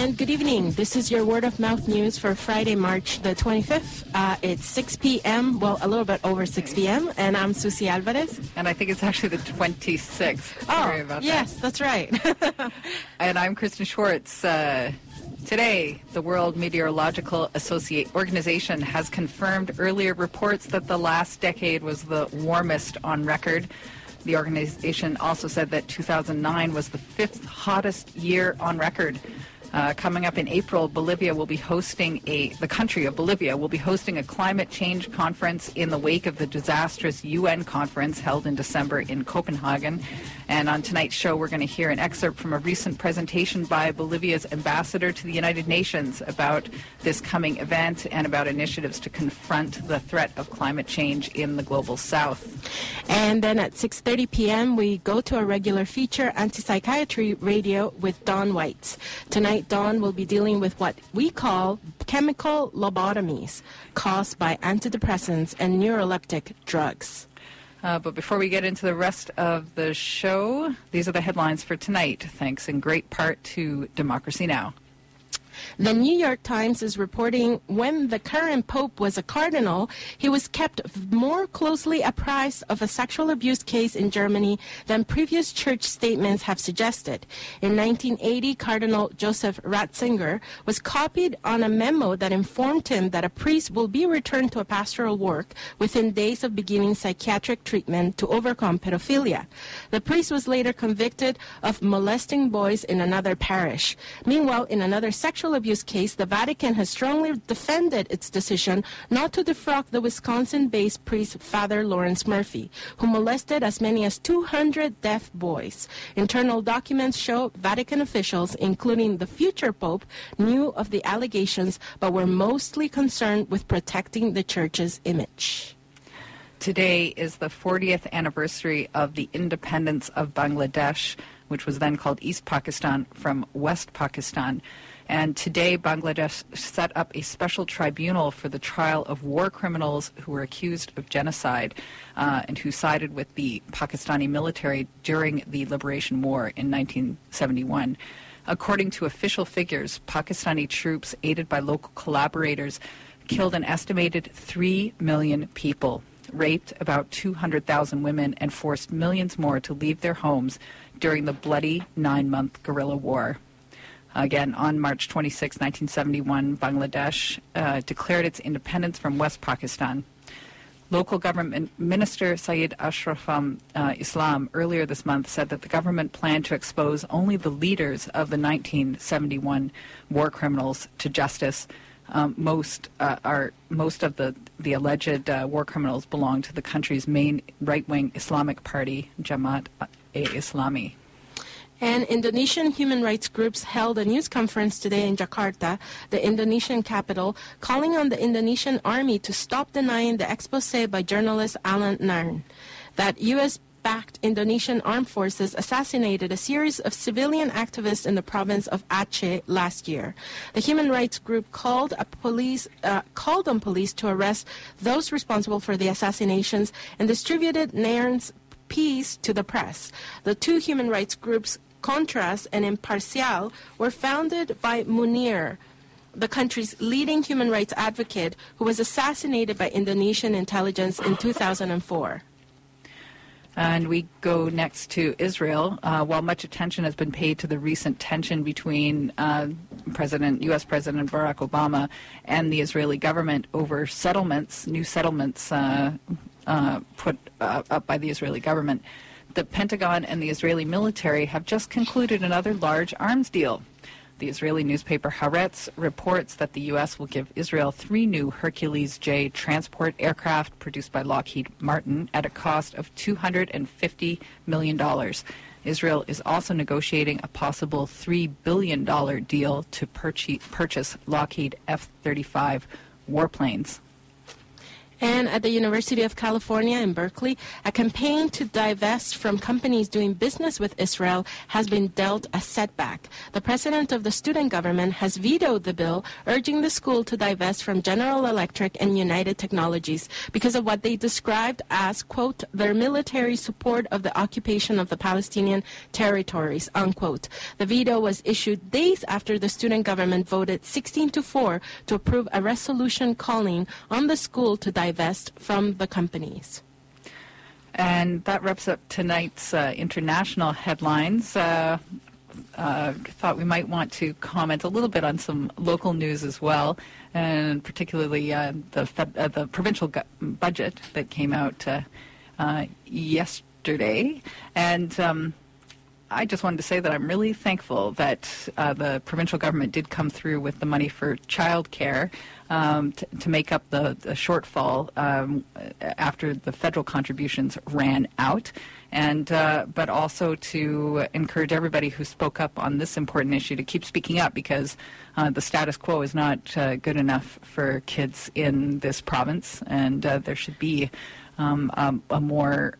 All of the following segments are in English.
And good evening. This is your Word of Mouth news for Friday, March the 25th. It's 6 p.m., well, a little bit over 6 p.m., and I'm Susie Alvarez. And I think it's actually the 26th. Sorry about yes, that's right. And I'm Kristen Schwartz. Today, the World Meteorological Organization has confirmed earlier reports that the last decade was the warmest on record. The organization also said that 2009 was the fifth hottest year on record. Coming up in April, the country of Bolivia will be hosting a climate change conference in the wake of the disastrous UN conference held in December in Copenhagen. And on tonight's show, we're going to hear an excerpt from a recent presentation by Bolivia's ambassador to the United Nations about this coming event and about initiatives to confront the threat of climate change in the global south. And then at 6:30 p.m., we go to a regular feature, Anti-Psychiatry Radio, with Dawn White. Tonight, Dawn will be dealing with what we call chemical lobotomies caused by antidepressants and neuroleptic drugs. But before we get into the rest of the show, these are the headlines for tonight, thanks in great part to Democracy Now! The New York Times is reporting when the current pope was a cardinal, he was kept more closely apprised of a sexual abuse case in Germany than previous church statements have suggested. In 1980, Cardinal Joseph Ratzinger was copied on a memo that informed him that a priest will be returned to a pastoral work within days of beginning psychiatric treatment to overcome pedophilia. The priest was later convicted of molesting boys in another parish. Meanwhile, in another sexual abuse case, the Vatican has strongly defended its decision not to defrock the Wisconsin-based priest Father Lawrence Murphy, who molested as many as 200 deaf boys. Internal documents show Vatican officials, including the future pope, knew of the allegations but were mostly concerned with protecting the church's image. Today is the 40th anniversary of the independence of Bangladesh, which was then called East Pakistan, from West Pakistan. And today, Bangladesh set up a special tribunal for the trial of war criminals who were accused of genocide and who sided with the Pakistani military during the Liberation War in 1971. According to official figures, Pakistani troops, aided by local collaborators, killed an estimated 3 million people, raped about 200,000 women, and forced millions more to leave their homes during the bloody 9-month guerrilla war. Again, on March 26, 1971, Bangladesh declared its independence from West Pakistan. Local government minister Syed Ashraf Islam earlier this month said that the government planned to expose only the leaders of the 1971 war criminals to justice. Most of the alleged war criminals belong to the country's main right-wing Islamic party, Jamaat-e-Islami. And Indonesian human rights groups held a news conference today in Jakarta, the Indonesian capital, calling on the Indonesian army to stop denying the expose by journalist Alan Nairn that U.S.-backed Indonesian armed forces assassinated a series of civilian activists in the province of Aceh last year. The human rights group called on police to arrest those responsible for the assassinations and distributed Nairn's piece to the press. The two human rights groups, Contrast and Imparcial, were founded by Munir, the country's leading human rights advocate, who was assassinated by Indonesian intelligence in 2004. And we go next to Israel. While much attention has been paid to the recent tension between U.S. President Barack Obama and the Israeli government over new settlements put up by the Israeli government, the Pentagon and the Israeli military have just concluded another large arms deal. The Israeli newspaper Haaretz reports that the U.S. will give Israel 3 new Hercules J transport aircraft produced by Lockheed Martin at a cost of $250 million. Israel is also negotiating a possible $3 billion deal to purchase Lockheed F-35 warplanes. And at the University of California in Berkeley, a campaign to divest from companies doing business with Israel has been dealt a setback. The president of the student government has vetoed the bill, urging the school to divest from General Electric and United Technologies because of what they described as, quote, their military support of the occupation of the Palestinian territories, unquote. The veto was issued days after the student government voted 16-4 to approve a resolution calling on the school to divest from the companies. And that wraps up tonight's international headlines. Thought we might want to comment a little bit on some local news as well, and particularly the provincial budget that came out yesterday. And I just wanted to say that I'm really thankful that the provincial government did come through with the money for childcare to make up the shortfall after the federal contributions ran out, and but also to encourage everybody who spoke up on this important issue to keep speaking up, because the status quo is not good enough for kids in this province, and there should be a more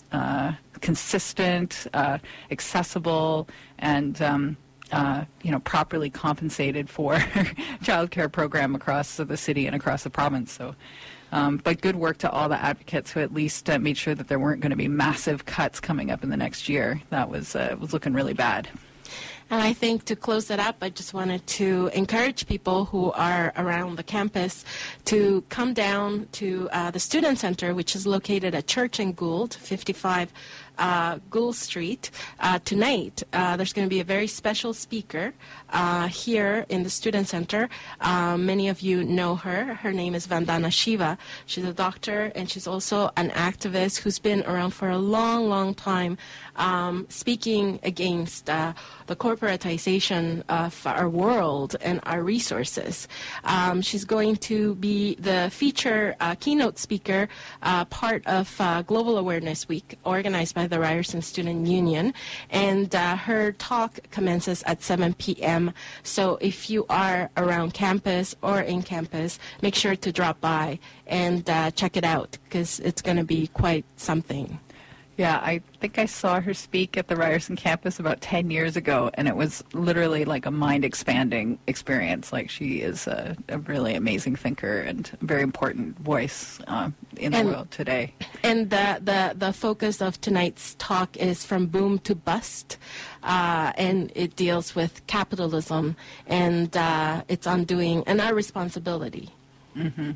consistent, accessible, and properly compensated for childcare program across the city and across the province. So, but good work to all the advocates who at least made sure that there weren't going to be massive cuts coming up in the next year. That was looking really bad. And I think to close it up, I just wanted to encourage people who are around the campus to come down to the Student Center, which is located at Church and Gould, 55 Gould Street. Tonight, there's going to be a very special speaker here in the Student Center. Many of you know her. Her name is Vandana Shiva. She's a doctor, and she's also an activist who's been around for a long, long time, speaking against the corporatization of our world and our resources. She's going to be the feature keynote speaker, part of Global Awareness Week, organized by the Ryerson Student Union, and her talk commences at 7 p.m. So if you are around campus or in campus, make sure to drop by and check it out, because it's going to be quite something. Yeah, I think I saw her speak at the Ryerson campus about 10 years ago, and it was literally like a mind-expanding experience. Like, she is a really amazing thinker and a very important voice in the world today. And the focus of tonight's talk is From Boom to Bust, and it deals with capitalism and its undoing and our responsibility. Mm-hmm.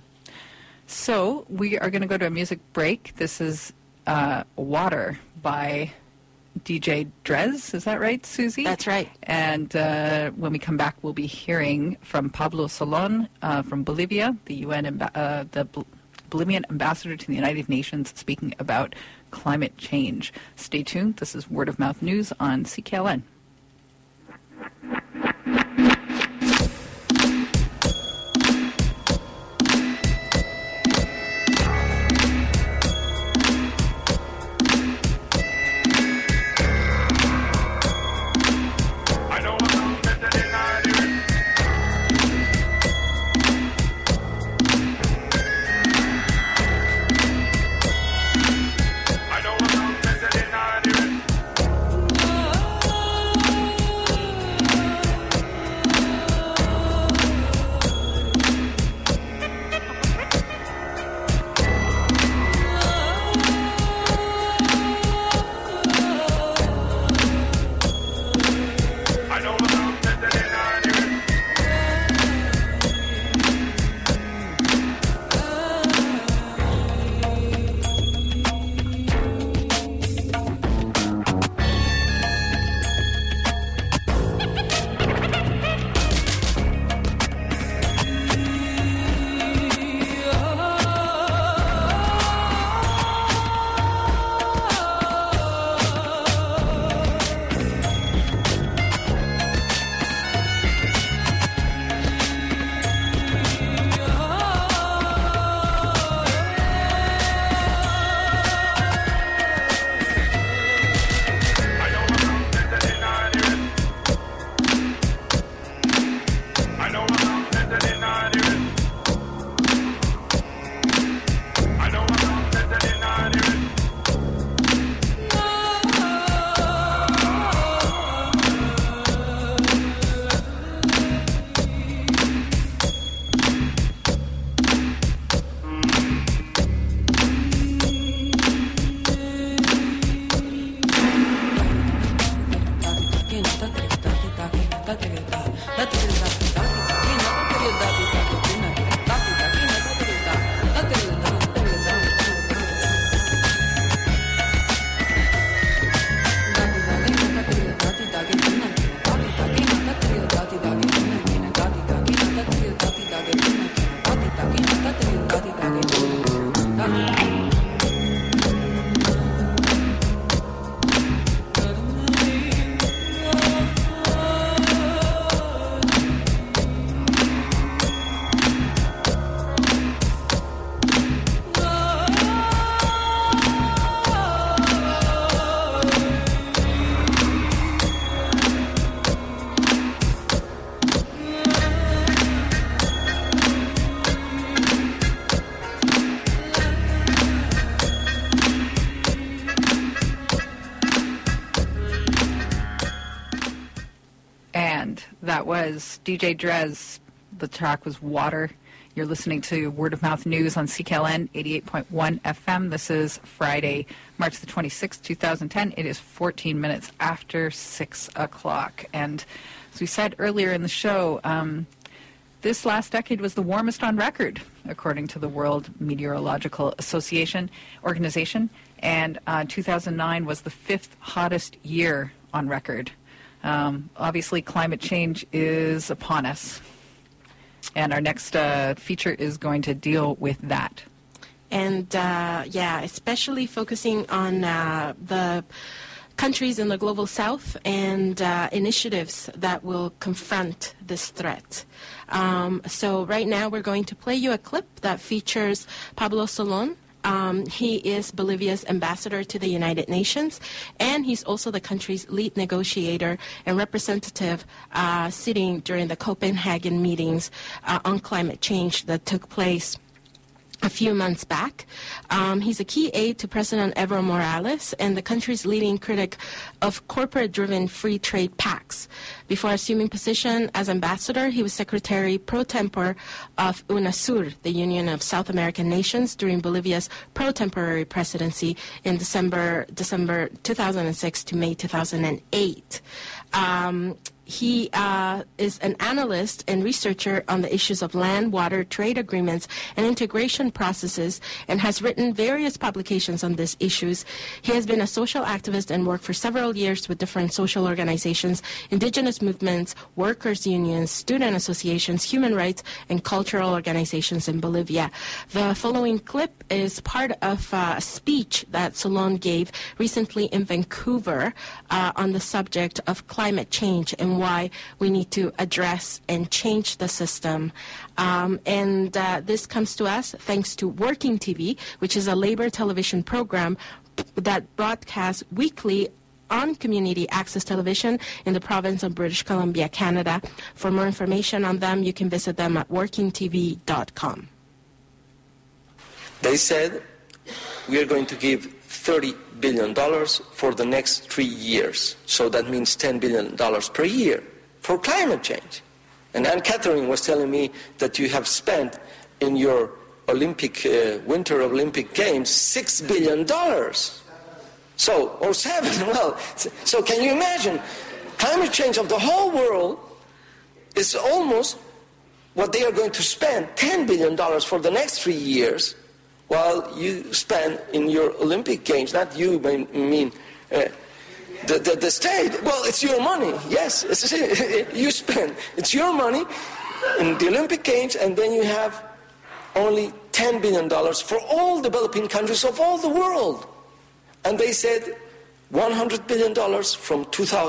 So we are going to go to a music break. This is Water by DJ Drez. Is that right, Susie? That's right. And when we come back, we'll be hearing from Pablo Solon from Bolivia, the Bolivian ambassador to the United Nations, speaking about climate change. Stay tuned. This is Word of Mouth News on CKLN. And that was DJ Drez. The track was Water. You're listening to Word of Mouth News on CKLN 88.1 FM. This is Friday, March the 26th, 2010. It is 14 minutes after 6 o'clock. And as we said earlier in the show, this last decade was the warmest on record, according to the World Meteorological Organization. And 2009 was the fifth hottest year on record. Obviously, climate change is upon us. And our next feature is going to deal with that. And, especially focusing on the countries in the global south and initiatives that will confront this threat. So right now we're going to play you a clip that features Pablo Solón. He is Bolivia's ambassador to the United Nations, and he's also the country's lead negotiator and representative sitting during the Copenhagen meetings on climate change that took place a few months back. He's a key aide to President Evo Morales and the country's leading critic of corporate-driven free trade pacts. Before assuming position as ambassador, he was secretary pro tempore of UNASUR, the Union of South American Nations, during Bolivia's pro-temporary presidency in December 2006 to May 2008. He is an analyst and researcher on the issues of land, water, trade agreements, and integration processes, and has written various publications on these issues. He has been a social activist and worked for several years with different social organizations, indigenous movements, workers' unions, student associations, human rights, and cultural organizations in Bolivia. The following clip is part of a speech that Solón gave recently in Vancouver on the subject of climate change and why we need to address and change the system. This comes to us thanks to Working TV, which is a labor television program that broadcasts weekly on community access television in the province of British Columbia, Canada. For more information on them, you can visit them at workingtv.com. They said we are going to give $30 billion for the next 3 years. So that means $10 billion per year for climate change. And Anne-Catherine was telling me that you have spent in your Winter Olympic Games $6 billion. Or 7, well, so can you imagine? Climate change of the whole world is almost what they are going to spend, $10 billion for the next 3 years, while you spend in your Olympic Games, not you, I mean the state. Well, it's your money, yes. You spend, it's your money in the Olympic Games, and then you have only $10 billion for all developing countries of all the world. And they said $100 billion from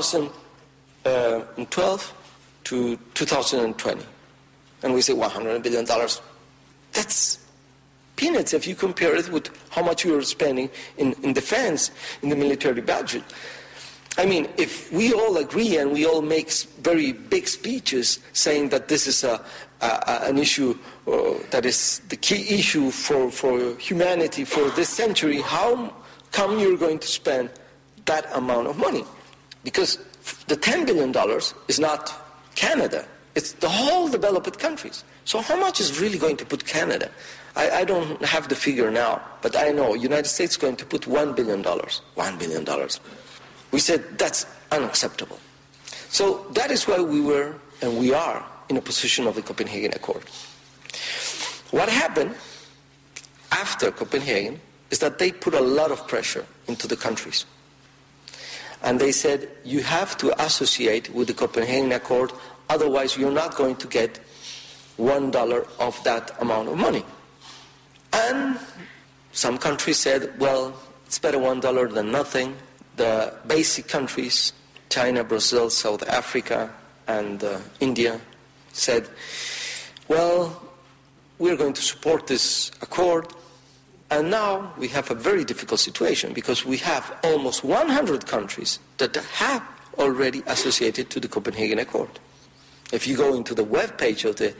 2012 to 2020. And we say $100 billion. That's peanuts if you compare it with how much we are spending in defense, in the military budget. I mean, if we all agree and we all make very big speeches saying that this is an issue that is the key issue for humanity for this century, how come you're going to spend that amount of money? Because the $10 billion is not Canada. It's the whole developed countries. So how much is really going to put Canada? I don't have the figure now, but I know United States is going to put $1 billion. $1 billion. We said that's unacceptable. So that is why we were and we are in a position of the Copenhagen Accord. What happened after Copenhagen is that they put a lot of pressure into the countries. And they said, you have to associate with the Copenhagen Accord, otherwise you're not going to get $1 of that amount of money. And some countries said, well, it's better $1 than nothing. The basic countries, China, Brazil, South Africa, and India, said, well, we're going to support this accord. And now we have a very difficult situation because we have almost 100 countries that have already associated to the Copenhagen Accord. If you go into the webpage of the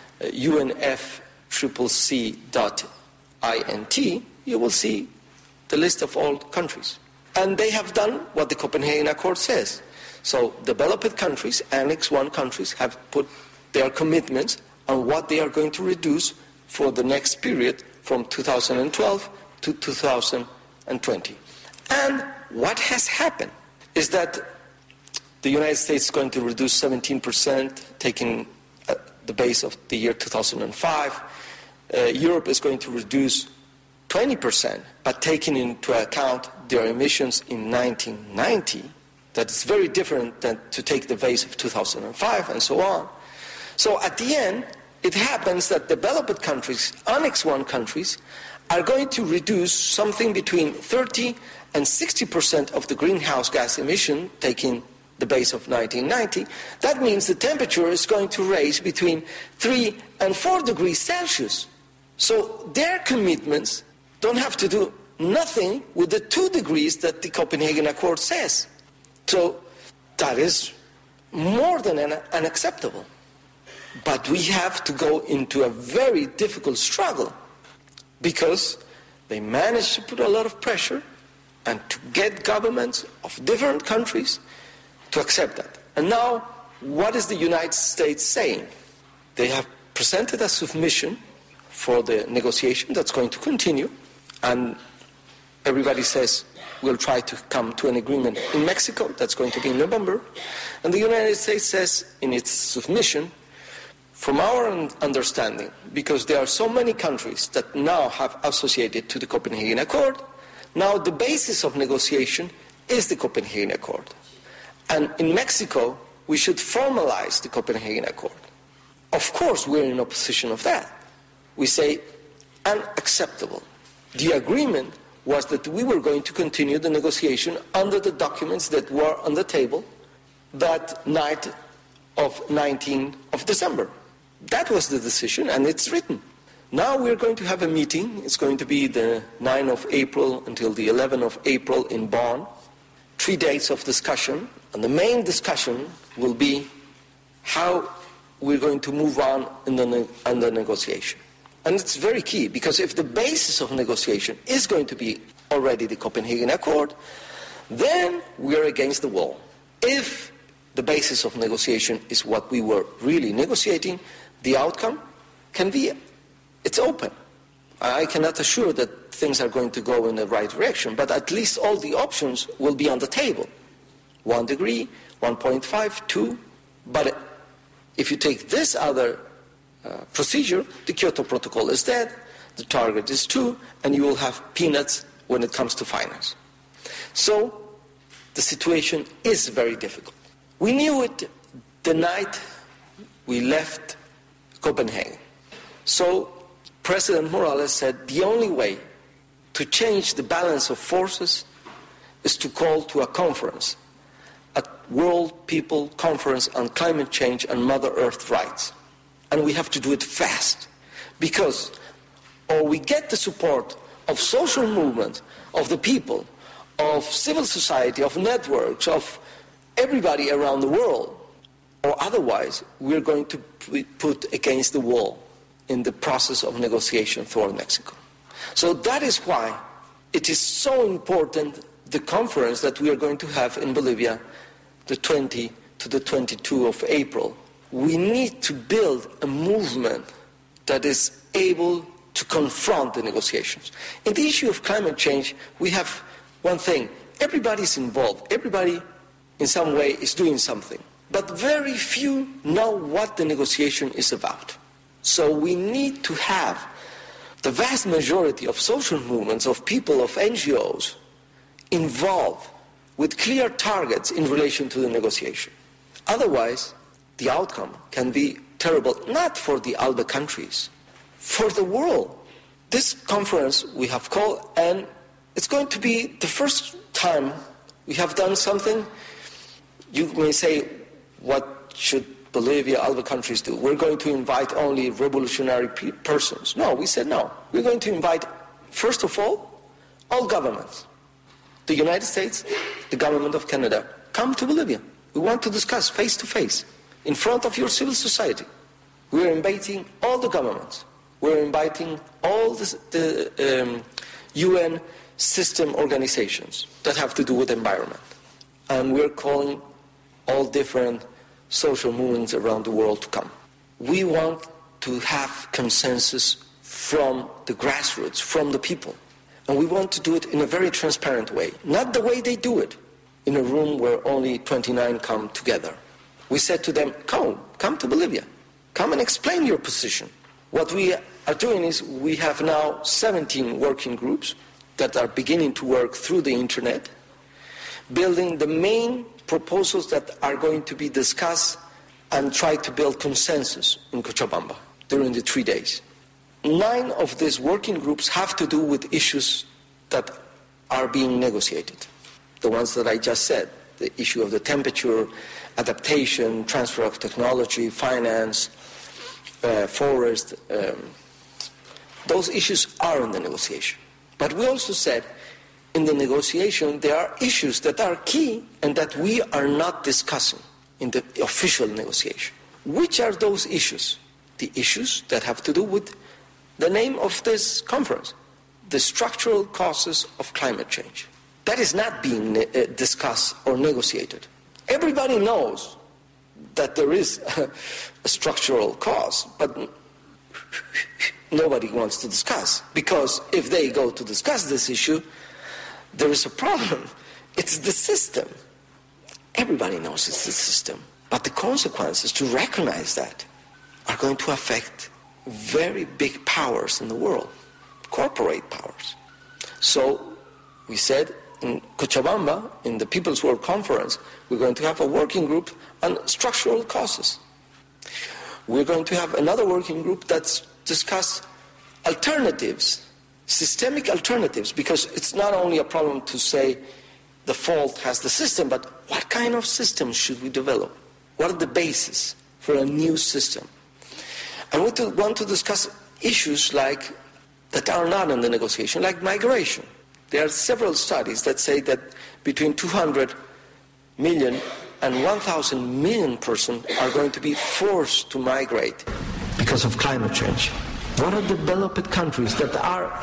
UNFCCC.int, you will see the list of all countries. And they have done what the Copenhagen Accord says. So developed countries, Annex 1 countries, have put their commitments on what they are going to reduce for the next period from 2012 to 2020. And what has happened is that the United States is going to reduce 17%, taking the base of the year 2005. Europe is going to reduce 20%, but taking into account their emissions in 1990, that's very different than to take the base of 2005 and so on. So at the end, it happens that developed countries, Annex 1 countries, are going to reduce something between 30 and 60% of the greenhouse gas emission, taking the base of 1990. That means the temperature is going to rise between 3 and 4 degrees Celsius. So their commitments don't have to do nothing with the 2 degrees that the Copenhagen Accord says. So that is more than unacceptable. But we have to go into a very difficult struggle because they managed to put a lot of pressure and to get governments of different countries to accept that. And now, what is the United States saying? They have presented a submission for the negotiation that's going to continue, and everybody says we'll try to come to an agreement in Mexico, that's going to be in November, and the United States says in its submission, from our understanding, because there are so many countries that now have associated to the Copenhagen Accord, now the basis of negotiation is the Copenhagen Accord. And in Mexico, we should formalize the Copenhagen Accord. Of course, we're in opposition of that. We say, unacceptable. The agreement was that we were going to continue the negotiation under the documents that were on the table that night of 19th of December. That was the decision, and it's written. Now we're going to have a meeting. It's going to be the 9th of April until the 11th of April in Bonn. 3 days of discussion, and the main discussion will be how we're going to move on in the negotiation. And it's very key, because if the basis of negotiation is going to be already the Copenhagen Accord, then we're against the wall. If the basis of negotiation is what we were really negotiating, the outcome can be, it's open. I cannot assure that things are going to go in the right direction, but at least all the options will be on the table. 1 degree, 1.5, 2, but if you take this other procedure, the Kyoto Protocol is dead, the target is 2, and you will have peanuts when it comes to finance. So the situation is very difficult. We knew it the night we left Copenhagen. So President Morales said the only way to change the balance of forces is to call to a conference, a World People Conference on Climate Change and Mother Earth Rights. And we have to do it fast, because or we get the support of social movements, of the people, of civil society, of networks, of everybody around the world, or otherwise we're going to be put against the wall in the process of negotiation toward Mexico. So that is why it is so important, the conference that we are going to have in Bolivia, the 20 to the 22 of April. We need to build a movement that is able to confront the negotiations. In the issue of climate change, we have one thing. Everybody's involved. Everybody in some way is doing something. But very few know what the negotiation is about. So we need to have the vast majority of social movements, of people, of NGOs, involved with clear targets in relation to the negotiation. Otherwise, the outcome can be terrible, not for the ALBE countries, for the world. This conference we have called, and it's going to be the first time we have done something. You may say, what should Bolivia, ALBE countries do? We're going to invite only revolutionary persons. No, we said no. We're going to invite, first of all governments. The United States, the government of Canada, come to Bolivia. We want to discuss face to face, in front of your civil society. We're inviting all the governments. We're inviting all the UN system organizations that have to do with environment. And we're calling all different social movements around the world to come. We want to have consensus from the grassroots, from the people. And we want to do it in a very transparent way, not the way they do it, in a room where only 29 come together. We said to them, come to Bolivia. Come and explain your position. What we are doing is we have now 17 working groups that are beginning to work through the internet, building the main proposals that are going to be discussed and try to build consensus in Cochabamba during the 3 days. 9 of these working groups have to do with issues that are being negotiated. The ones that I just said, the issue of the temperature, adaptation, transfer of technology, finance, forest, those issues are in the negotiation. But we also said in the negotiation there are issues that are key and that we are not discussing in the official negotiation. Which are those issues? The issues that have to do with the name of this conference, the structural causes of climate change. That is not being discussed or negotiated. Everybody knows that there is a structural cause, but nobody wants to discuss. Because if they go to discuss this issue, there is a problem. It's the system. Everybody knows it's the system. But the consequences to recognize that are going to affect very big powers in the world, corporate powers. So we said in Cochabamba, in the People's World Conference, we're going to have a working group on structural causes. We're going to have another working group that's discuss alternatives, systemic alternatives, because it's not only a problem to say the fault has the system, but what kind of system should we develop? What are the bases for a new system? And we want to discuss issues like that are not in the negotiation, like migration. There are several studies that say that between 200 million and 1,000 million persons are going to be forced to migrate because of climate change. What are developed countries that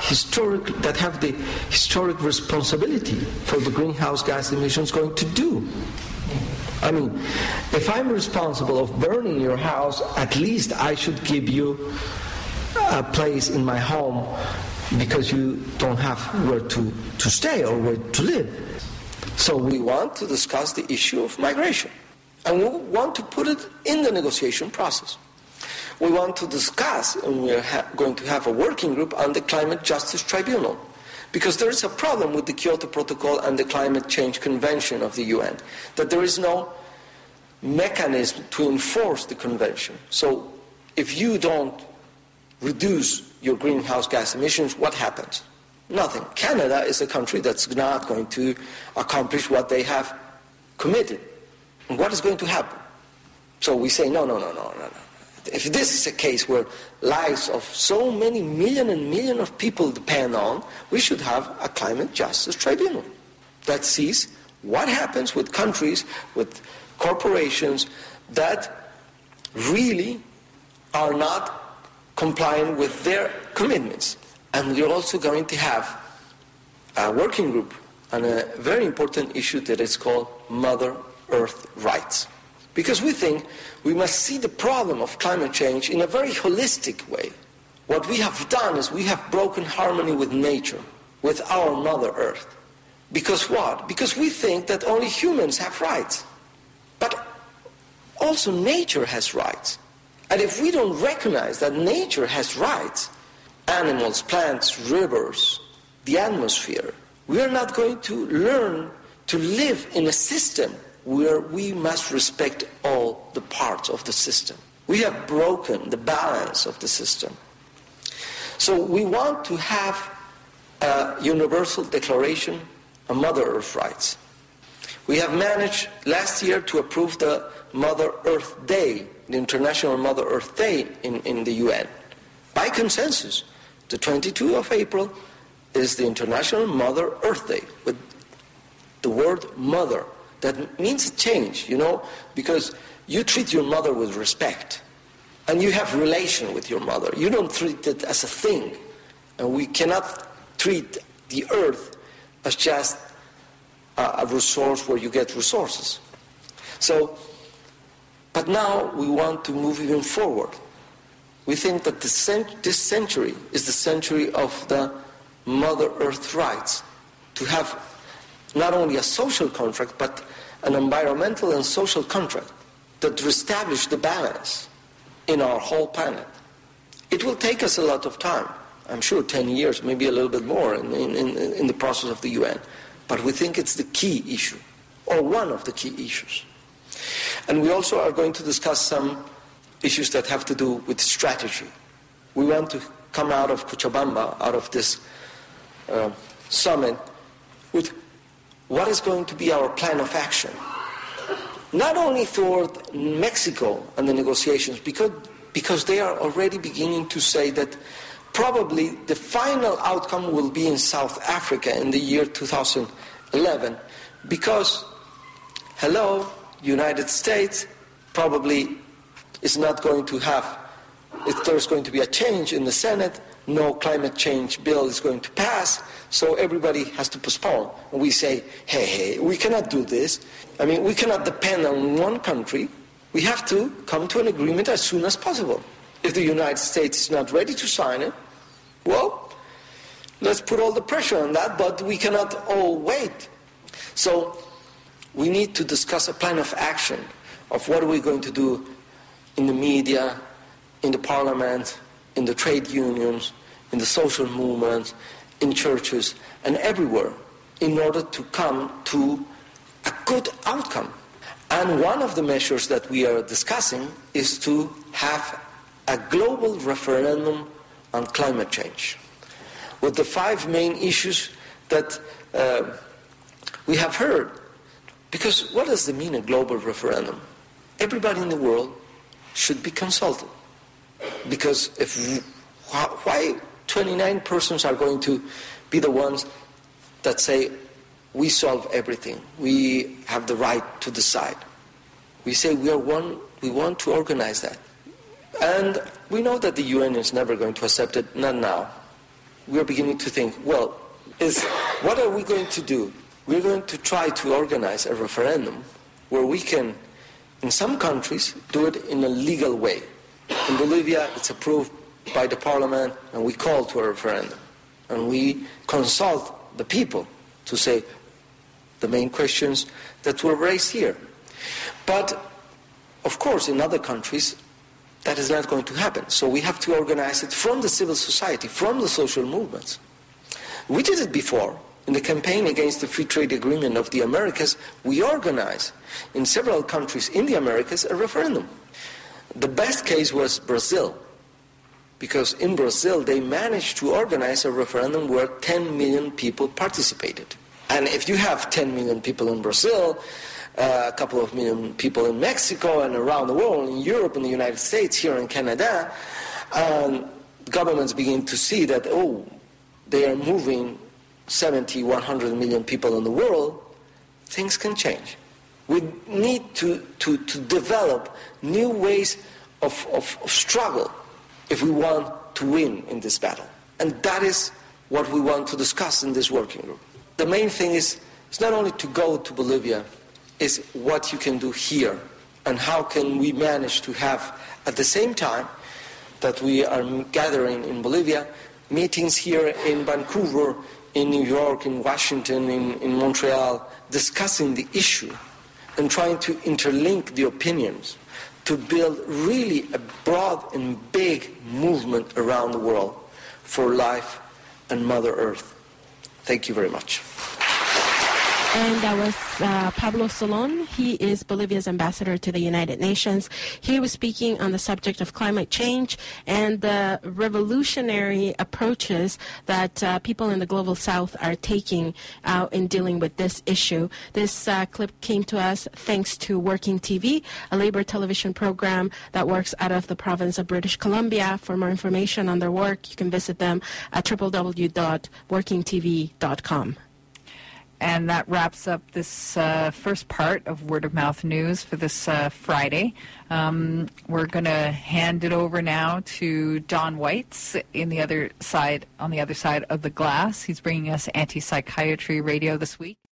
have the historic responsibility for the greenhouse gas emissions going to do? I mean, if I'm responsible of burning your house, at least I should give you a place in my home because you don't have where to stay or where to live. So we want to discuss the issue of migration. And we want to put it in the negotiation process. We want to discuss, and we're going to have a working group on the Climate Justice Tribunal. Because there is a problem with the Kyoto Protocol and the Climate Change Convention of the UN, that there is no mechanism to enforce the convention. So if you don't reduce your greenhouse gas emissions, what happens? Nothing. Canada is a country that's not going to accomplish what they have committed. And what is going to happen? So we say, no. If this is a case where lives of so many million and million of people depend on, we should have a climate justice tribunal that sees what happens with countries, with corporations that really are not complying with their commitments. And we're also going to have a working group on a very important issue that is called Mother Earth rights. Because we think we must see the problem of climate change in a very holistic way. What we have done is we have broken harmony with nature, with our Mother Earth. Because what? Because we think that only humans have rights. But also nature has rights. And if we don't recognize that nature has rights, animals, plants, rivers, the atmosphere, we are not going to learn to live in a system where we must respect all the parts of the system. We have broken the balance of the system. So we want to have a universal declaration of Mother Earth rights. We have managed last year to approve the Mother Earth Day, the International Mother Earth Day in the UN, by consensus. The 22nd of April is the International Mother Earth Day, with the word mother. That means change, because you treat your mother with respect. And you have relation with your mother. You don't treat it as a thing. And we cannot treat the earth as just a resource where you get resources. So, but now we want to move even forward. We think that this century is the century of the Mother Earth rights, to have not only a social contract, but an environmental and social contract that reestablish the balance in our whole planet. It will take us a lot of time, I'm sure 10 years, maybe a little bit more in the process of the UN, but we think it's the key issue, or one of the key issues. And we also are going to discuss some issues that have to do with strategy. We want to come out of Cochabamba, out of this summit, with what is going to be our plan of action. Not only toward Mexico and the negotiations, because they are already beginning to say that probably the final outcome will be in South Africa in the year 2011, because, United States probably is not going to have, if there's going to be a change in the Senate, no climate change bill is going to pass, so everybody has to postpone. And we say, hey, we cannot do this. I mean, we cannot depend on one country. We have to come to an agreement as soon as possible. If the United States is not ready to sign it, well, let's put all the pressure on that, but we cannot all wait. So we need to discuss a plan of action of what are we going to do in the media, in the parliament, in the trade unions, in the social movements, in churches, and everywhere, in order to come to a good outcome. And one of the measures that we are discussing is to have a global referendum on climate change, with the 5 main issues that we have heard. Because what does it mean, a global referendum? Everybody in the world should be consulted. Because why 29 persons are going to be the ones that say, we solve everything, we have the right to decide? We say we want to organize that. And we know that the UN is never going to accept it, not now. We are beginning to think, what are we going to do? We're going to try to organize a referendum where we can, in some countries, do it in a legal way. In Bolivia, it's approved by the parliament, and we call to a referendum. And we consult the people to say the main questions that were raised here. But, of course, in other countries, that is not going to happen. So we have to organize it from the civil society, from the social movements. We did it before. In the campaign against the free trade agreement of the Americas, we organized in several countries in the Americas a referendum. The best case was Brazil, because in Brazil they managed to organize a referendum where 10 million people participated. And if you have 10 million people in Brazil, a couple of million people in Mexico and around the world, in Europe, in the United States, here in Canada, governments begin to see that, they are moving 70, 100 million people in the world, things can change. We need to develop new ways of struggle if we want to win in this battle. And that is what we want to discuss in this working group. The main thing is not only to go to Bolivia, is what you can do here, and how can we manage to have, at the same time that we are gathering in Bolivia, meetings here in Vancouver, in New York, in Washington, in Montreal, discussing the issue and trying to interlink the opinions to build really a broad and big movement around the world for life and Mother Earth. Thank you very much. And that was Pablo Solon. He is Bolivia's ambassador to the United Nations. He was speaking on the subject of climate change and the revolutionary approaches that people in the global south are taking out in dealing with this issue. This clip came to us thanks to Working TV, a labor television program that works out of the province of British Columbia. For more information on their work, you can visit them at www.workingtv.com. And that wraps up this first part of Word of Mouth News for this Friday. We're going to hand it over now to Don Weitz on the other side of the glass. He's bringing us Anti-Psychiatry Radio this week.